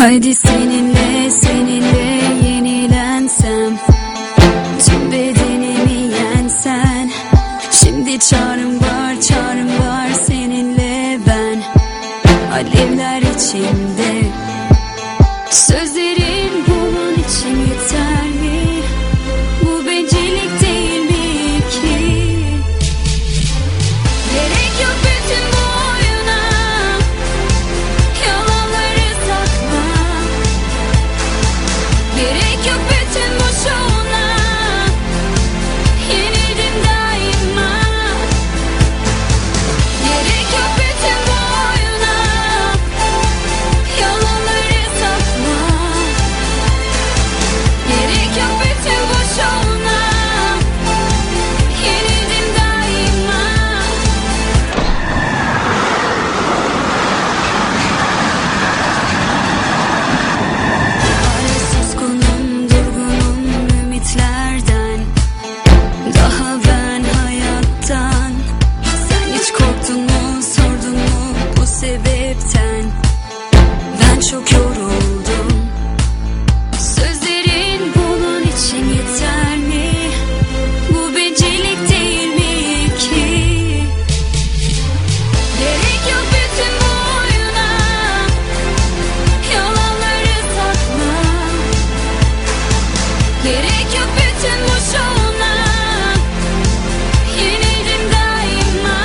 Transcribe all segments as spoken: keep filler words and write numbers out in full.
Hadi seninle seninle yenilensem, tüm bedenimi yensen. Şimdi çağrım var çağrım var seninle ben, alevler içinde. Sözlerin bunun için yeter mi? Bu bencillik değil mi ki? Gerek yok bütün bu oyuna, yalanları takma. Gerek yok bütün bu şovuna, yenildim daima. Gerek yok bütün bu oyuna, yalanları takma. Gerek yok bütün bu şovuna, yenildim daima. Arasız konum, durgunum ümitlerden. Daha ben hayattan. Sen hiç korktun mu, sordun mu bu sebepten? Ben çok yoruldum. Sözlerin bunun için yeter mi? Bu bencillik değil mi ki? Gerek yok bütün bu oyuna, yalanları takma. Gerek yok bütün bu şovuna, yenildim daima.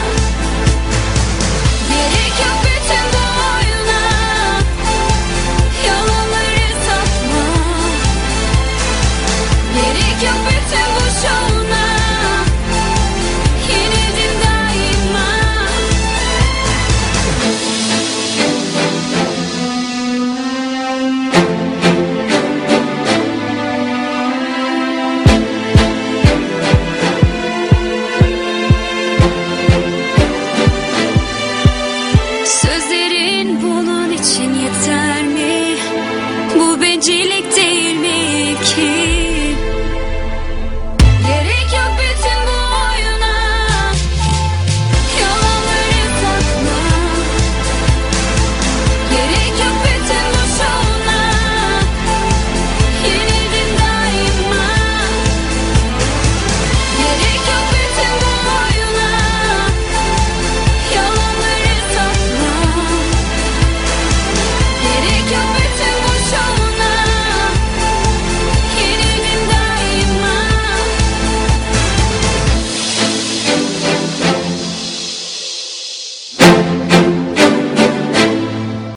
Gerek yok bütün bu oyuna, yalanları takma. Gerek yok bütün bu şovuna, yenildim daima. Sözlerin bunun için yeter mi? Bu bencillik